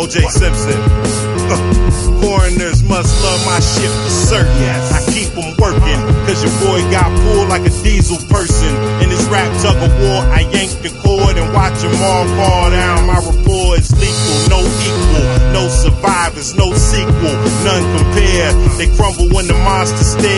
O.J. Simpson. Foreigners must love my shit for certain. I keep them working, cause your boy got pulled like a diesel person. In this rap tug of war, I yank the cord and watch them all fall down. My rapport is lethal, no equal, no survivors, no sequel, none compare. They crumble when the monster stare.